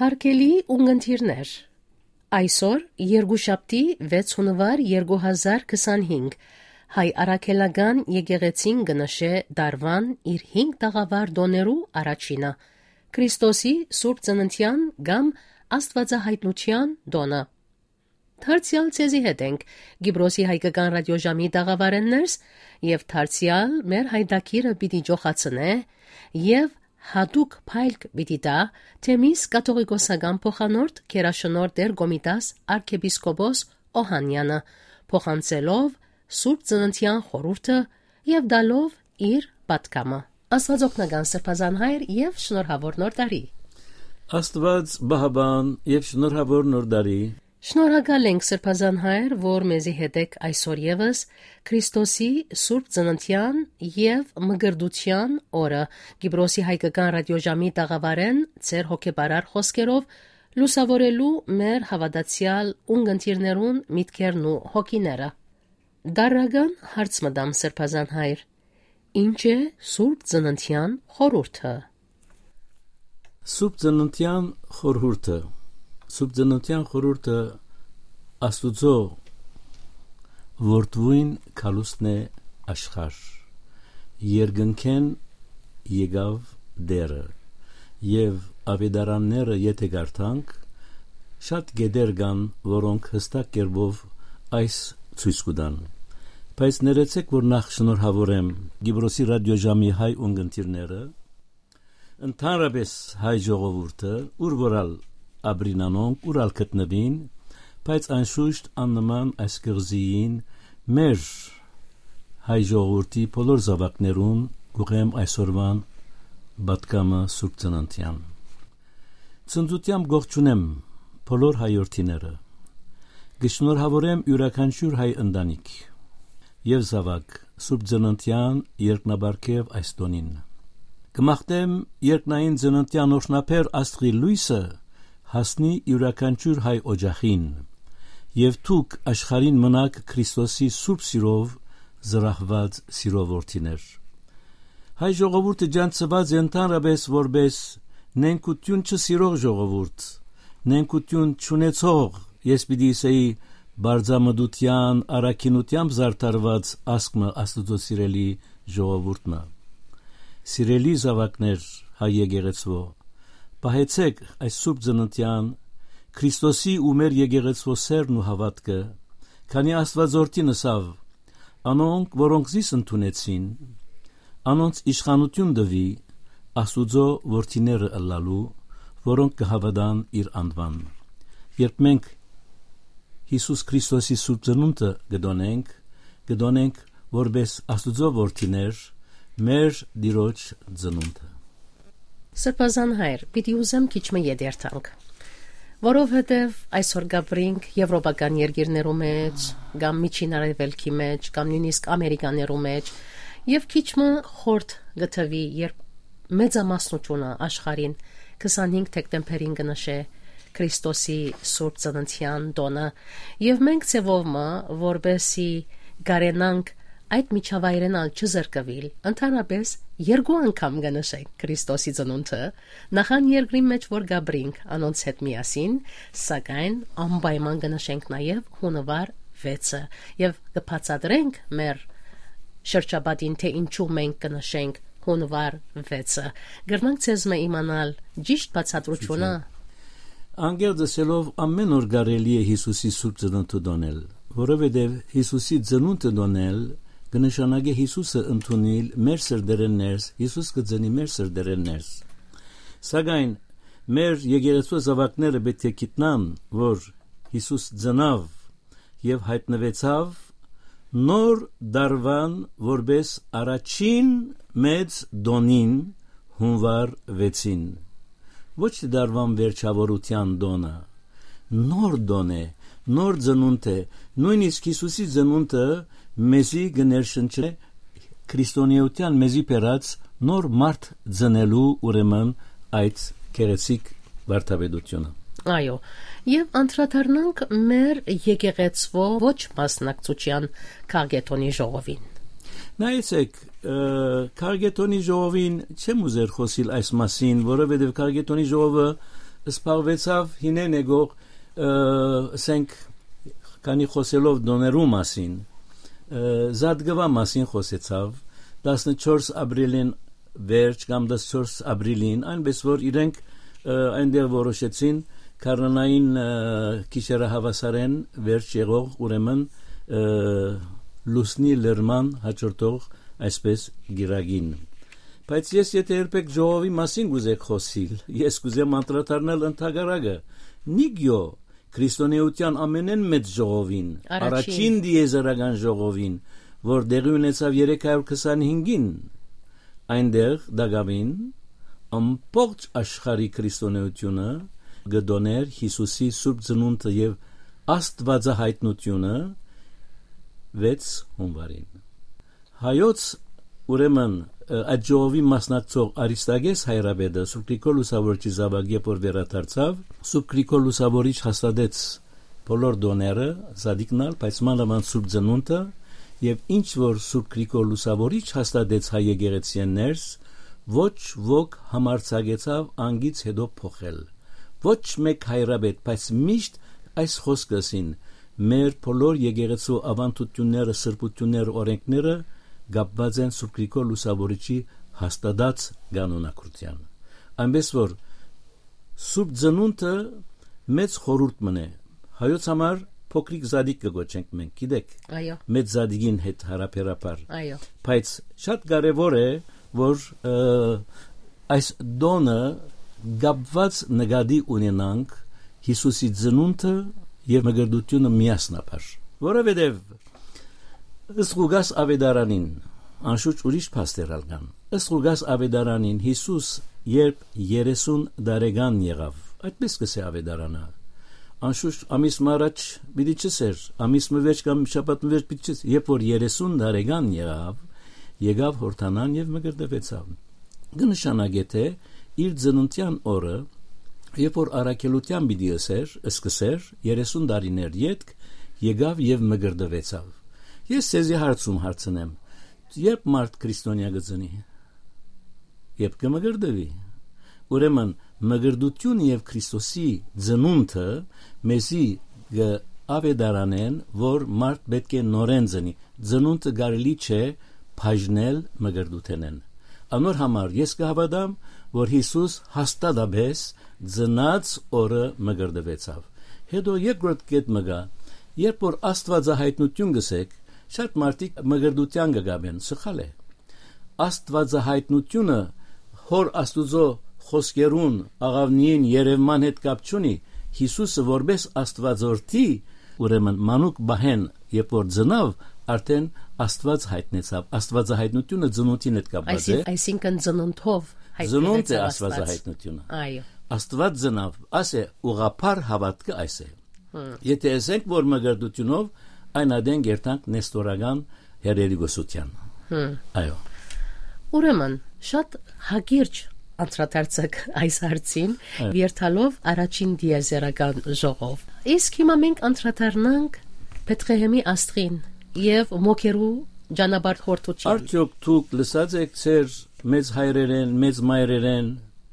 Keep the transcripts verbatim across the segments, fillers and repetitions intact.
Հարգելի ունգընտիրներ, այսօր երկուշաբթի վեց հունվար երկու հազար քսանհինգ հայ առաքելական եկեղեցին կնշե դարվան իր հինգ տաղավար դոներու առաջինը Քրիստոսի Սուրբ Ծննդյան կամ Աստվածահայտնության դոնը։ Դարձյալ ցեզի հետ ենք Գիբրոսի հայկական ռադիոժամի տաղավարեններս եւ դարձյալ մեր հայտակիրը պիտի ջոխացնե եւ հատուկ փայլք պիտի տա թեմիս կաթողիկոսական փոխանորդ Քերաշնորհ Տեր Գոմիտաս arczepiskopos Օհանյանը փոխանցելով Սուրբ Ծննդյան խորհուրդը եւ դալով իր պատկամը։ Աստվածօգնական սրբազան հայր եւ շնորհավոր նոր տարի։ Աստված բահաբան եւ շնորհավոր նոր տարի։ Շնորհակալ ենք սրբազան հայր, որ մեզի հետ եք այսօր եւս Քրիստոսի Սուրբ Ծննդյան եւ Մգրդության օրը Գիբրոսի հայկական ռադիոժամի տաղավարեն ձեր հոգեբարար խոսքերով լուսավորելու մեր հավատացյալ ունգընտիրներուն միտքերն ու հոգիները։ Դարական հարց մտամ սրբազան հայր. Ինչ է Սուրբ Ծննդյան խորհուրդը։ Սուրբ Ծննդյան խորհուրդը Սուրբ Ծննդյան խորհուրդը Աստուծո որդվույն քալուստն է աշխարհ երկնքեն եկավ դերը եւ ավետարանները եթե գարտանք շատ գեդեր կան որոնք հստակ կերպով այս ցույց կտան բայց ներեցեք որ նախ շնորհավորեմ Գիբրոսի ռադիոժամի հայ ունգընտիրները ընդհանրապես հայ ժողովուրդը ուր որալ Աբրինանոնք ուրալ կտնվին, բայց անշուշտ աննման այս կղզիին մեր հայ ժողովրդի բոլոր զավակներուն գուղեմ այսօրվան բատկամը Սուրբ Ծննդյան։ Ծննդությամբ գողջունեմ բոլոր հայորդիները, գշնորհավորեմ յուրաքանչյուր հայ ընտանիք եւ զավակ Սուրբ Ծննդյան երկնաբարգև այս տոնին։ Կմաղթեմ երկնային ծննդյան օրհնաբեր Աստղի լույսը հասնի յուրաքանչյուր հայ օջախին եւ թուք աշխարհին մնաք Քրիստոսի սուրբ սիրով զրահված սիրովորթիներ հայ ժողովուրդը ջանցված ընդհանրապես որպես նենկություն չսիրող ժողովուրդ նենկություն չունեցող ես պիտի ասեի բարձամդության արաքինությամբ զարդարված ասկմը Աստծո սիրելի ժողովուրդն սիրելի զավակներ հայ եկեղեցու Պահեցեք այս Սուրբ Ծննդյան Քրիստոսի ու մեր եկեղեցու սերն ու հավատքը, քանի Աստվածորդին ասավ, անոնք, որոնք զիս ընդունեցին, անոնց իշխանություն դվի Աստուծո որդիները ըլլալու, որոնք կհավատան իր անվան։ Երբ մենք Հիսուս Քրիստոսի Սուրբ Ծնունդը գդոնենք, գդոնենք որպես Աստուծո որդիներ մեր Տիրոջ ծնունդը։ Սրբազան հայր, պիտի ուզեմ քիչ մը եդերտանք, որովհետև այսօր գաբրինք եվրոպական երկիրներու մեջ, կամ միջին արևելքի մեջ, կամ նույնիսկ ամերիկաներու մեջ, եւ քիչ մը խորտ գտվի, երբ մեծամասնությունը աշխարհին քսանհինգ դեկտեմբերին կնշե Քրիստոսի Սուրբ Ծննդյան տոնը, եւ մենք ցեվովը որբեսի գարենանք այդ միջավայրենալ չզրկվել, ընդհանրապես երկու անգամ կնշենք Քրիստոսի ծնունդը, նախան երկրի մեջ որ գաբրինք անոնց հետ միասին, սակայն անպայման կնշենք նաև հունվար վեցը եւ կբացատրենք մեր շրջապատին թե ինչու մենք կնշենք հունվար վեցը։ Գրնանք ցեզ մը իմանալ ճիշտ բացատրությունը։ Անգերդսելով ամեն օր կարելի է Հիսուսի Սուրբ Ծնունդը դոնել, որովհետեւ Հիսուսի ծնունդը դոնել կնշանակե Հիսուսը ընդունել մեր սրդերեններս, Հիսուս կծնի մեր սրդերեններս։ Սակայն մեր եկեղեցու զավակները պետք է գիտնան, որ Հիսուս ծնավ եւ հայտնվեցավ նոր դարվան որպես առաջին մեծ դոնին հունվար վեցին։ Ոչ թե դարվան վերջավորության դոնը, նոր դոն է, նոր ծնունդ է, նույնիսկ Հիսուսի ծնունդը մեզի գներշնչե քրիստոնեության մեզի պերած նոր մարդ ծնելու ուրեմն այդ քերեցիկ վարդապետությունը։ Այո, եւ անդրադառնանք մեր եկեղեցվո ոչ մասնակցության Քարգետոնի ժողովին։ Նայեցեք, Քարգետոնի ժողովին չեմ ուզեր խոսիլ այս մասին, որովհետև Քարգետոնի ժողովը սպաղվեցավ հինեն եկող ասենք քանի խոսելով դոներու մասին զադգվա մասին խոսեցավ տասնչորս ապրիլին վերջ կամ տասնչորս ապրիլին այնպես որ իրենք այնտեղ որոշեցին Կարնային քիշերահավասարեն վերջ եղող ուրեմն լուսնի լրման հաջորդող այսպես գիրագին բայց ես եթե երբեք ժողովի մասին գուզեք խոսիլ ես գուզեմ անդրադառնալ ընդհանրակը նիգյո քրիստոնեության ամենեն մեծ ժողովին առաջին դիեզերական ժողովին որ դեղի ունեցավ երեք հարյուր քսանհինգին այնտեղ դագավին ամբողջ աշխարհի քրիստոնեությունը գդոներ Հիսուսի սուրբ ծնունդը եւ աստվածահայտնությունը վեց հունվարին հայոց ուրեմն այդ ժողովի մասնակցող Արիստագես հայրաբեդը Սուրբ Գրիգոր Լուսավորչի զավակ երբ որ վերադարձավ Սուրբ Գրիգոր Լուսավորիչ հաստատեց բոլոր դոները զադիկնալ բայց մանավանդ սուրբ ծնունդը եւ ինչ որ Սուրբ Գրիգոր Լուսավորիչ հաստատեց հայ եկեղեցին ներս ոչ ոք համարձակեցավ անգից հետո փոխել ոչ մեկ հայրաբեդ բայց միշտ այս խոսքսին մեր բոլոր եկեղեցու ավանդությունները սրբությունները օրենքները գապված են Սուրբ Գրիգոր Լուսավորիչի հաստատած կանոնակրթության այնպես որ սուրբ ծնունդը մեծ խորհուրդ մնե հայոց համար փոքրիկ զադիկ կգոչենք մենք գիտեք այո մեծ զադիգին հետ հարաբերաբար այո բայց շատ կարևոր է որ այս դոնը գապված նկատի ունենանք Հիսուսի ծնունդը եւ մգրդությունը միասնաբար որովհետեւ ըստ Ղուկաս ավետարանին անշուշտ ուրիշ փաստեր կան ըստ Ղուկաս ավետարանին Հիսուս երբ երեսուն տարեկան եղավ այդպես կսե ավետարանը անշուշտ ամիս առաջ պիտի չսեր ամիս մեջ կամ շաբաթ մեջ պիտի չս երբ որ երեսուն տարեկան եղավ եկավ հորթանան եւ մգրդվեցավ կնշանակե թե իր ծնունդյան օրը երբ որ առաքելության պիտի ասեր սկսեր երեսուն տարիներ յետք եկավ եւ մգրդվեցավ ես ցեզի հարցում հարցնեմ երբ մարդ քրիստոնյա գծնի երբ կմգրդվի ուրեմն մգրդություն եւ Քրիստոսի ծնունդը մեզի ավետարանեն որ մարդ պետք է նորեն ծնի ծնունդը կարելի չէ բաժնել մգրդութենեն անոր համար ես կհավատամ որ Հիսուս հաստատաբես ծնած օրը մգրդվեցավ հետո երկրորդ կետ մգա երբ որ աստվածահայտնություն գսեք շատ մարդիկ մգրդության գգաբեն սխալ է աստվածահայտնությունը հոր աստուծո խոսքերուն աղավնին երևման հետ կապ չունի Հիսուսը որպես աստվածորդի ուրեմն մանուկ բահեն երբ որ ծնավ արդեն աստված հայտնեցավ աստվածահայտնությունը ծնունդին հետ կապված է այսինքն ծնունդով ծնունդ է աստվածահայտնությունը այո աստված ծնավ ասե ուղափար հավատքը այս է եթե ասենք որ մգրդությունով այն adեն գերտանք նեստորական հերերիգոսության այո ուրեմն շատ հագիրճ անդրադարձակ այս հարցին երթալով առաջին դիեզերական ժողով իսկ հիմա մենք անդրադառնանք Բեթղեհեմի աստղին եւ մոքերու ջանաբարդ հորթուչին արդյոք դուք լսած եք ձեր մեծ հայրերեն մեծ մայրերեն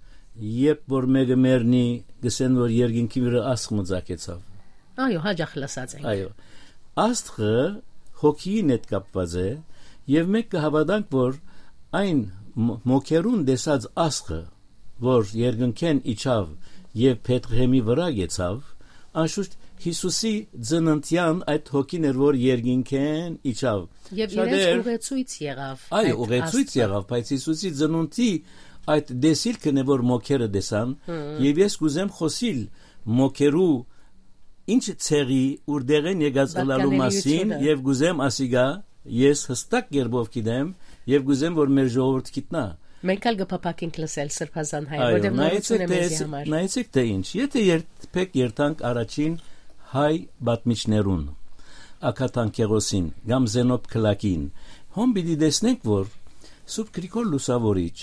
երբ որ մեկը մեռնի գսեն որ երկինքի վրա աստղ մծակեցավ այո հաջախ լսած ենք այո աստղը հոգին հետ կապված է եւ մենք կհավատանք որ այն մոքերուն դեսած աստղը որ երկնքեն իջավ եւ Բեթղեհեմի վրա գեցավ անշուշտ Հիսուսի ծննդյան այդ հոգին էր որ երկինքեն իջավ եւ իրենց ուղեցույց եղավ այո ուղեցույց եղավ բայց Հիսուսի ծնունդի այդ դեսիլքն է որ մոքերը դեսան եւ ես կուզեմ խոսիլ մոքերու ինչ ցեղի ուրդեղեն եկած ալալու մասին եւ գուզեմ ասիգա ես հստակ երբով գիտեմ եւ գուզեմ որ մեր ժողովուրդը գիտնա մենք ալ գփապակենք լսել սրբազան հայ որտեղ նորություն է մեզի համար նայեցեք թե ինչ եթե երբեք երթանք առաջին հայ բատմիչներուն ակաթանկեղոսին կամ Զենոբ Քլակին հոմ պիտի տեսնենք որ Սուրբ Գրիգոր Լուսավորիչ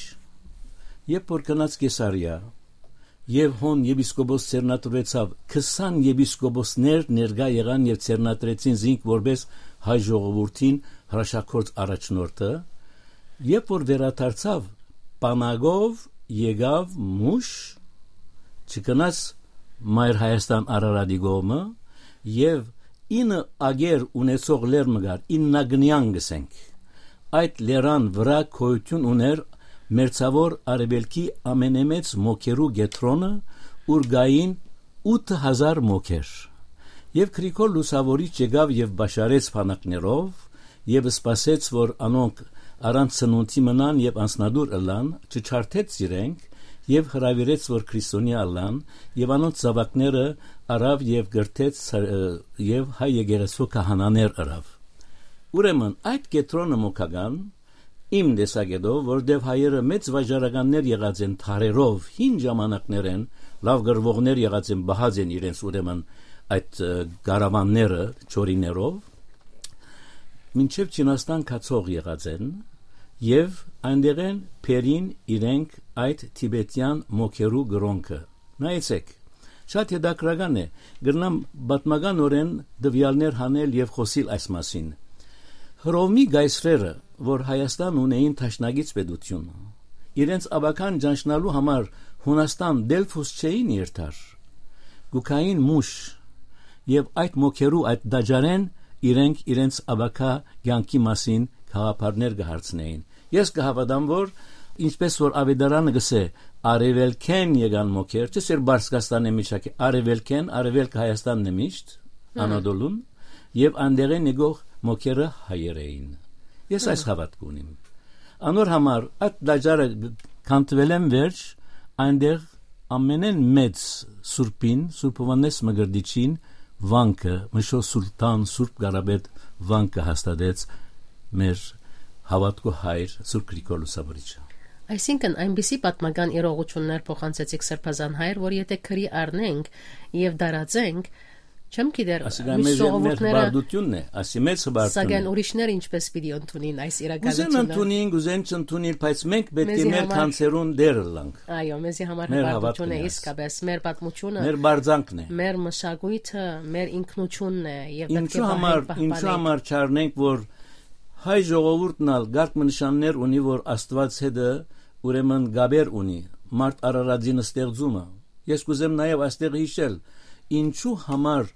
երբ որ գնաց Կեսարիա եւ հոն եպիսկոպոս ցերնատրվեցավ քսան եպիսկոպոսներ ներկա եղան եւ ցերնատրեցին զինք որպես հայ ժողովրդին հրաշագործ առաջնորդը երբ որ վերադարձավ բանագով եկավ մուշ չկնաց Մայր Հայաստան Արարատի գոմը եւ ինը ագեր ունեցող լերմգար իննագնյան գսենք այդ լերան վրա քոյություն ուներ մերձավոր արևելքի ամենամեծ մոքերու գետրոնը ուր գային ութ հազար մոքեր եւ Գրիգոր Լուսավորիչ եկավ եւ բաշարեց փանակներով եւ սպասեց որ անոնք առանց սնունդի մնան եւ անցնադուր ըլան չչարթեց իրենք եւ հրավիրեց որ քրիստոնյա ալան եւ անոնց զավակները արավ եւ գրթեց եւ հայ եկեղեցու քահանաներ արավ ուրեմն այդ կետրոնը մոքական իմ դեսագետով որտեվ հայերը մեծ վաճառականներ եղած են թարերով հին ժամանակներեն լավ գրվողներ եղած են բահած են իրենց ուրեմն այդ գարավանները ճորիներով մինչև Չինաստան կացող եղած են եւ այնտեղեն փերին իրենք այդ տիբետյան մոքերու գրոնքը նայեցեք շատ հետաքրական է գրնամ պատմականորեն դվյալներ հանել եւ խոսիլ այս մասին Հռոմի գայսրերը որ Հայաստան ունեին թաշնագից պետություն իրենց աբական ճանչնալու համար Հունաստան Դելֆոս չէին երթար գուքային մուշ եւ այդ մոքերու այդ դաջարեն իրենք իրենց աբակա ցանկի մասին խաղապարներ կհարցնեին ես կհավատամ որ ինչպես որ ավետարանը գսե արևելքեն եկան մոքեր չէ՞ Բարսկաստանի միջակայ արևելքեն արևելք Հայաստանն է միշտ Անադոլուն եւ անդերեն եկող մոքերը հայեր էին ես այս հավատք ունիմ անոր համար այդ դաջարը կանտվել եմ վերջ այնտեղ ամենեն մեծ սուրբին Սուրբ Հովհաննես Մկրտիչին վանքը Մշո Սուլտան Սուրբ Գարաբեդ վանքը հաստատեց մեր հավատքո հայր Սուրբ Գրիգոր Լուսավորիչը Այսինքն այնպիսի պատմական իրողություններ փոխանցեցիք Սրբազան հայր որ եթե քրի առնենք եւ դարածենք չեմ գիտեր միշտ ժողովուրդները ասի մեծ հբարտուն սակայն ուրիշները ինչպես պիտի ընդունին այս իրականությունը Ուզեն ընդունին ուզեն չընդունին բայց մենք պետք է մեր կանցերուն դեր լանք այո մեզի համար հբարտությունը իսկապես մեր պատմությունը մեր բարձանքն է մեր մշակույթը մեր ինքնությունն է եւ պետք է ինչու համար ինչու համար չառնենք որ հայ ժողովուրդն ալ գարկ-նշաններ ունի որ Աստված հետը ուրեմն գաբեր ունի մարդ Արարատին ստեղծումը ես կուզեմ նաեւ այստեղ հիշել ինչու համար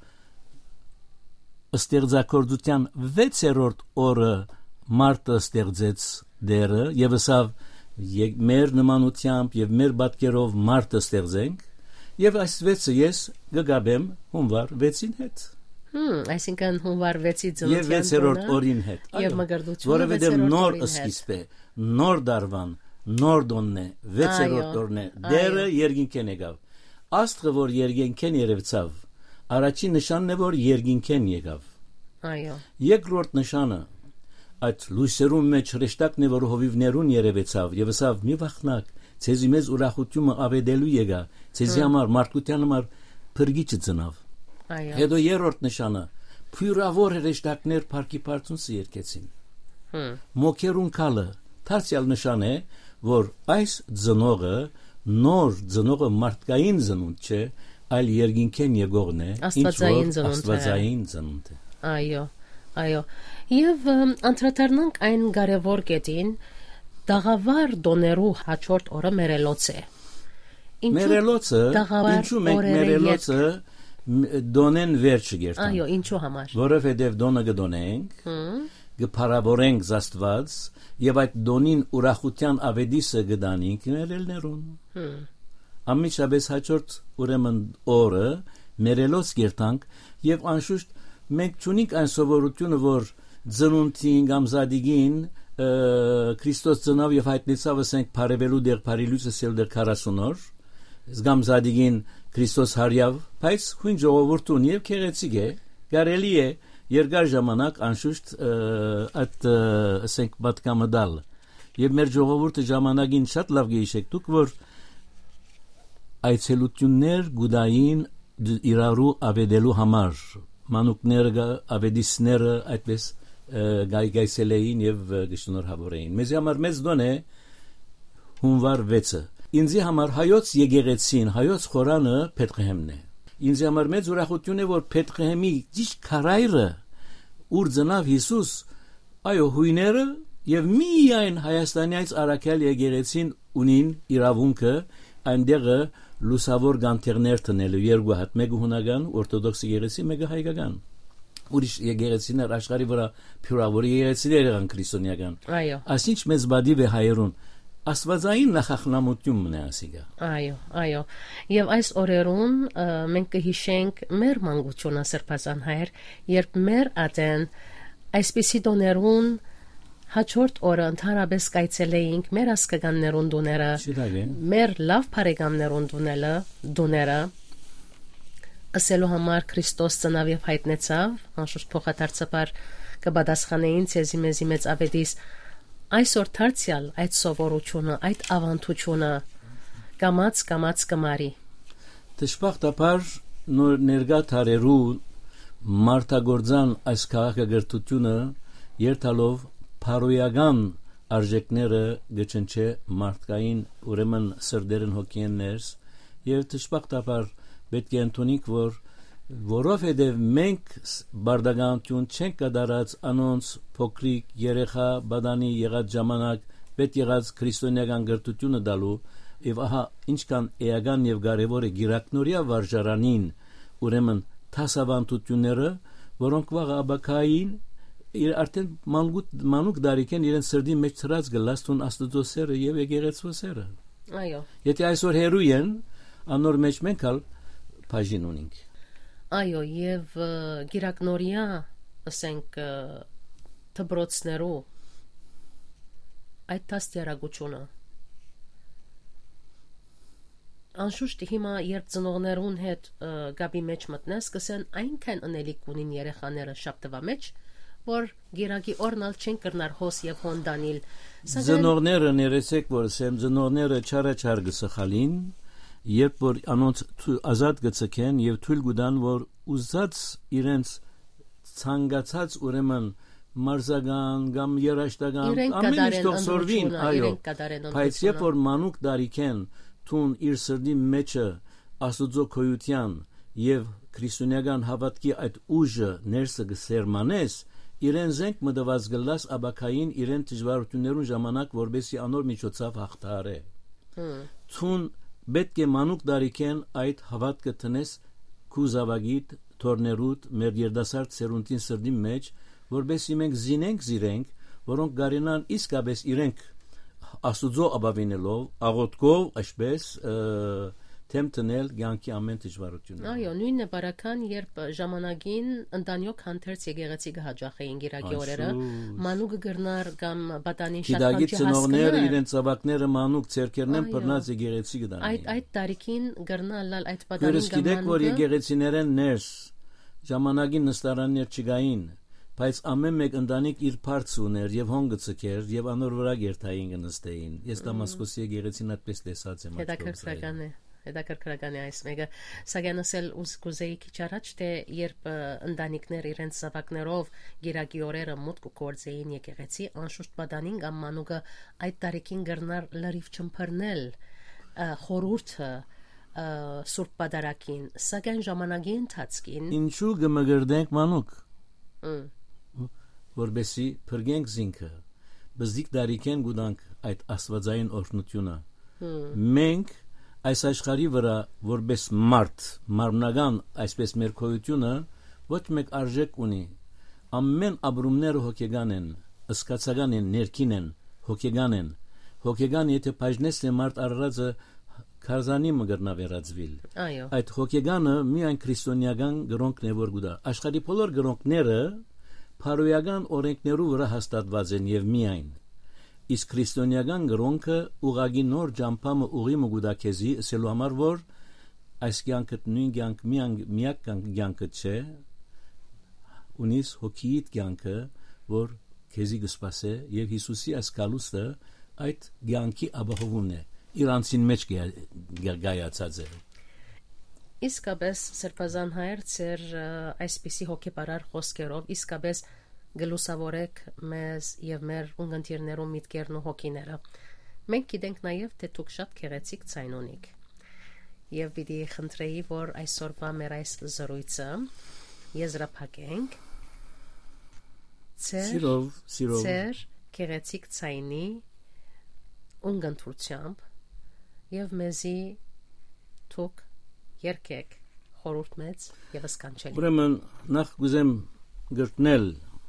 ստեղծագործության վեցերորդ օրը մարդը ստեղծեց դերը եւ ասավ մեր նմանությամբ եւ մեր պատկերով մարդը ստեղծենք եւ այս վեցը ես գգաբեմ հունվար վեցին հետ Հմ, այսինքն հունվար վեցի ծննդյան եւ վեցերորդ օրին հետ եւ մգրդությունը որովհետեւ նոր սկիզբ է նոր դարվան նոր դոնն է վեցերորդ օրն է դերը երկինքեն եկավ Աստղը որ երկինքեն երևցավ առաջին նշանն է որ երկինքեն եկավ այո երկրորդ նշանը այդ լույսերու մեջ հրեշտակն է որ հովիվներուն երևեցավ եւ ասավ մի վախնակ ցեզի մեզ ուրախությունը ավետելու եկա ցեզի համար մարդկության համար փրկիչը ծնավ այո հետո երրորդ նշանը փյուրավոր հրեշտակներ парքի բարձունսը երկեցին հմ մոքերուն կալը դարձյալ նշան է որ այս ծնողը նոր ծնողը մարդկային ծնունդ չէ այլ երկինքեն եկողն է Աստվածային ծնունդ Աստվածային ծնունդ է այո այո եւ անդրադառնանք այն կարևոր կետին դաղավար դոներու հաջորդ օրը մերելոց է մերելոցը ինչու մենք մերելոցը դոնեն վերջը գերտան այո ինչու համար որովհետեւ դոնը գդոնենք գփարավորենք Աստված եւ այդ դոնին ուրախության ավետիսը գդանենք մերելներուն ամիջապես հաջորդ ուրեմն օրը մերելոց գերտանք եւ անշուշտ մենք ճունիկ այն սովորությունը որ ծնունդին կամ զադիգին Քրիստոս ծնավ եւ հայտնեցավ ասենք բարևելու դեր բարիլույսը սել դեր քառասուն օր զգամ զադիգին Քրիստոս հարյավ բայց հույն ժողովուրդուն եւ քեղեցիկ է կարելի է երկար ժամանակ անշուշտ այդ ասենք պատկամդալ եւ մեր ժողովուրդը ժամանակին շատ լավ գեիշեք դուք որ այցելություններ գուդային իրարու ավետելու համար մանուկները ավետիսները այդպես գայգայսելեին եւ գշնորհավորեին մեզ համար մեծ դոն է հունվար վեցը ինձի համար հայոց եկեղեցին հայոց խորանը Փետրհեմն է ինձ համար մեծ ուրախություն է որ Փետրհեմի ճիշտ քարայրը ուր ծնավ Հիսուս այո հույները եւ միայն Հայաստանից Արաքել եկեղեցին ունին իրավունքը այնտեղը լուսավոր գանթերներ տնելու երկու հատ, մեկը հունական օրթոդոքս եկեղեցի, մեկը հայկական։ Ուրիշ եկեղեցիներ աշխարհի վրա փյուրավոր եկեղեցիներ են քրիստոնեական։ Այո։ Այսինչ մեծ բադիվ է հայերուն աստվածային նախախնամությունն է ասիգա։ Այո, այո։ Եվ այս օրերուն մենք կհիշենք մեր մանկությունը սրբազան հայր, երբ մեր ատեն այսպիսի տոներուն հաջորդ օրը ընդհանրապես կայցելեինք մեր ասկականներուն դուները, մեր լավ բարեկամներուն դուները, դուները ասելու համար Քրիստոս ծնավ եւ հայտնեցավ, անշուշտ փոխադարձաբար կպատասխանեին ցեզի մեզի մեծ ավետիս այսօր դարձյալ այդ սովորությունը, այդ ավանդությունը կամած կամած կմարի։ Դժբախտաբար նոր ներգա թարերու մարտագործան այս քաղաքագրթությունը երթալով փարոյական արժեքները գճնչե մարդկային ուրեմն սրդերն հոգիեններս եւ դժբախտաբար պետք է ընդունենք որ որովհետեւ մենք բարդագանություն չենք կդարած անոնց փոքրիկ երեխա բադանի եղած ժամանակ պետք եղած քրիստոնեական գրթությունը դալու եւ ահա ինչքան էական եւ կարեւոր է գիրակնորիա վարժարանին ուրեմն թասավանդությունները որոնք վաղ աբակային իր արդեն մանուկ մանուկ դարիքեն իրեն սրդի մեջ ծրած գլաստուն աստծո սերը եւ եկեղեցու սերը։ Այո։ Եթե այսօր հերու են անոր մեջ մենք ալ բաժին ունենք։ Այո, եւ գիրակնորիա ասենք դբրոցներու այդ տաստիարակությունը անշուշտ հիմա երբ ծնողներուն հետ գաբի մեջ մտնես կսեն այնքան անելիք ունին երեխաները շաբթվա մեջ որ գիրակի օրնալ չեն կրնար հոս եւ հոնդանիլ ծնողները ներեցեք որ սեմ ծնողները չարաչար գսխալին երբ որ անոնց ազատ գցքեն եւ թույլ գուտան որ ուզած իրենց ցանկացած ուրեմն մարզական կամ երաշտական ամեն ինչ կողսորվին այո բայց երբ որ մանուկ դարիքեն տուն իր սրդի մեջը աստուծո քոյության եւ քրիստոնեական հավատքի այդ ուժը ներսը գսերմանես իրեն զենք մտված գլաս աբակային իրեն դժվարություններուն ժամանակ որբեսի անոր միջոցով հաղթարե տուն պետք է մանուկ դարիքեն այդ հավատքը տնես քուզավագիտ թորներուտ մեր երդասարդ սերունդին սրդի մեջ որբեսի մենք զինենք զիրենք որոնք գարինան իսկապես իրենք աստուծո աբավինելով աղոտկով այսպես թեմտնել ցանկի ամեն դժվարությունը։ Այո, նույնն է բարական, երբ ժամանակին ընտանյոք հանդերձ եկեղեցի կհաջախեին գիրակի օրերը, մանուկը գրնար կամ բատանին շատ բան չհասկներ։ Ծնողները իրենց ծավակները մանուկ ցերկերն են բռնած եկեղեցի գտան։ Այդ այդ տարիքին գրնալ այդ բատանին կամ մանուկը։ Գիտեք որ եկեղեցիներեն ներս ժամանակին նստարաններ չգային, բայց ամեն մեկ ընտանիք իր բարձ ուներ եւ հոնգը ցկեր եւ անոր վրա գերտային գնստեին։ Ես Դամասկոսի եկեղեցին այդպես տեսած եմ։ Հետաքրքրական է։ Հետաքրքրական է այս մեկը սակայն ասել ուզկուզեի քիչ առաջ թե երբ ընտանիքներ իրենց զավակներով գիրակի օրերը մուտք կգործեին եկեղեցի անշուշտ բադանին կամ մանուկը այդ տարիքին գրնար լրիվ չմփռնել խորուրդը սուրբ պատարակին սակայն ժամանակի ընթացքին ինչու գմգրդենք մանուկ որբեսի փրկենք զինքը բզիկ դարիքեն գուտանք այդ աստվածային օրհնությունը մենք այս աշխարհի վրա որպես մարդ մարմնական այսպես մեր քոյությունը ոչ մեկ արժեք ունի ամեն ապրումները հոգեգան են ըսկացական են ներքին են հոգեգան են հոգեգան եթե բաժնես է մարդ արարածը քարզանի մգրնա վերածվիլ այո այդ հոգեգանը միայն քրիստոնեական գրոնքն է որ գուտա աշխարհի բոլոր գրոնքները փարոյական օրենքներու վրա հաստատված են եւ միայն իսկ քրիստոնեական գրոնքը ուղագի նոր ջամփամը ուղի մգուդակեզի ասելու համար որ այս կյանքը նույն կյանք միակ կյանքը չէ ունիս հոգիիդ կյանքը որ քեզի կսպասե եւ Հիսուսի այս կալուստը այդ կյանքի ապահովումն է իրանցին մեջ գայացած է իսկապես սրբազան հայր ծեր այսպիսի հոգեբարար խոսքերով իսկապես գլուսավորեք մեզ եւ մեր ունգընտիրներու միտքերն ու հոգիները մենք գիտենք նաեւ թե դուք շատ քեղեցիկ ցայն ունիք եւ պիտի խնդրեի որ այսօրվա մեր այս զրույցը եզրափակենք ծեր սիրով սիրով ծեր քեղեցիկ ցայնի ունգընտրությամբ եւ մեզի թուք երկեք խորուրդ մեծ եւ սկանչելի։ Ուրեմն նախ գուզեմ գրտնել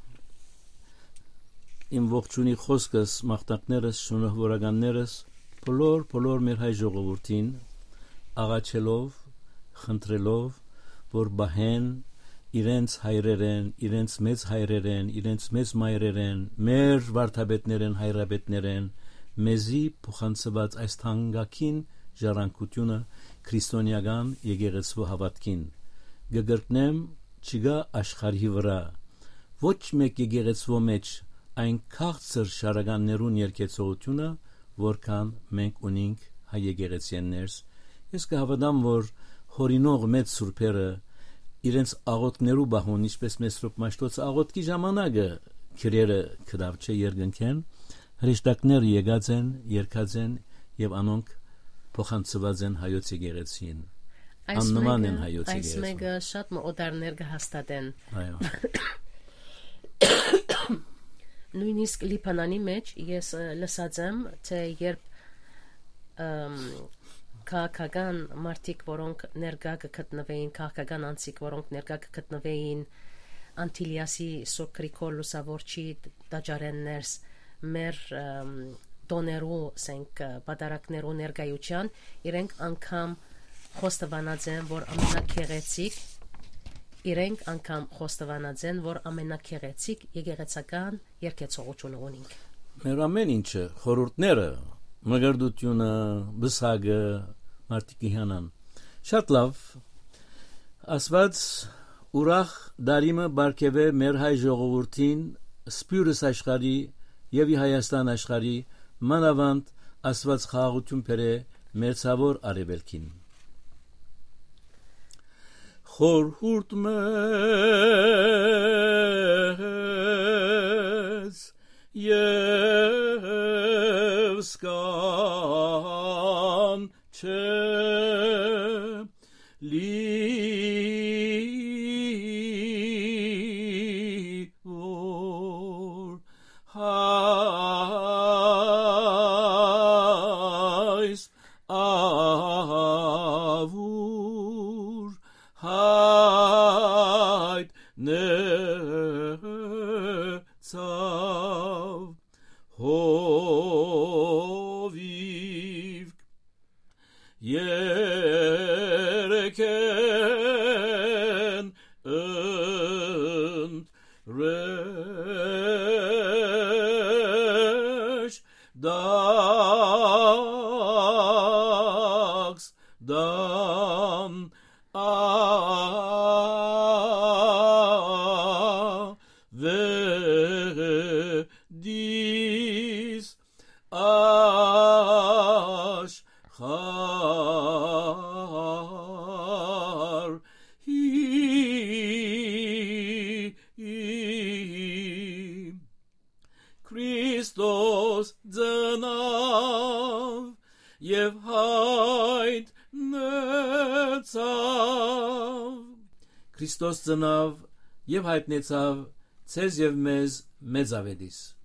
իմ ողջունի խոսքս մաղթանքներս շնորհավորականներս բոլոր բոլոր մեր հայ ժողովրդին աղաչելով խնդրելով որ բահեն իրենց հայրերեն, իրենց մեծ հայրերեն, իրենց մեծ մայրերեն, մեր վարդապետներեն, հայրապետներեն մեզի փոխանցված այս թանկագին ժառանգությունը քրիստոնեական եկեղեցու հավատքին գգրտնեմ չգա աշխարհի վրա ոչ մեկ եկեղեցու մեջ այն քաղցր շարականներուն երկեցողությունը որքան մենք ունենք հայ եկեղեցիներս ես կհավատամ որ հորինող մեծ սուրբերը իրենց աղոթքներու բահուն ինչպես Մեսրոպ Մաշտոցը աղոթքի ժամանակը քրերը կդավ չէ երգնքեն հրեշտակներ եկած են երկած են եւ անոնք փոխանցված են հայոց եկեղեցին աննման են հայոց եկեղեցին այս մեկը շատ մոդեռներ կհաստատեն այո նույնիսկ Լիբանանի մեջ ես լսած եմ թե երբ քաղաքական մարդիկ, որոնք ներկա կգտնվեին, քաղաքական անձիկ, որոնք ներկա կգտնվեին Անտիլիասի Սուրբ Գրիգոր Լուսավորչի տաճարեններս մեր դոներու սենք պատարակներու ներկայության, իրենք անգամ խոստովանած են, որ ամենակեղեցիկ իրենք անգամ խոստովանած են, որ ամենակեղեցիկ եկեղեցական երկեցողությունը ունենք։ Մեր ամեն ինչը, խորհուրդները մգրդությունը, բսագը, մարդիկի հանան։ Շատ լավ, ասված ուրախ դարիմը բարգև է մեր հայ ժողովրդին, սպյուրս աշխարի և ի Հայաստան աշխարի, մանավանդ ասված խաղաղություն պեր է մեր ցավոր արևելքին։ Խորհուրդ մեզ և սկան չէ լիոր հայս ավուր հայտ նեցավ հովիվ երեկեն ընտրեշ դաքս դամ ավեդիս աշխար Քրիստոս ծնավ և հայտ նեցավ Քրիստոս ծնավ և հայտնեցավ ցեզ և մեզ մեծավեդիս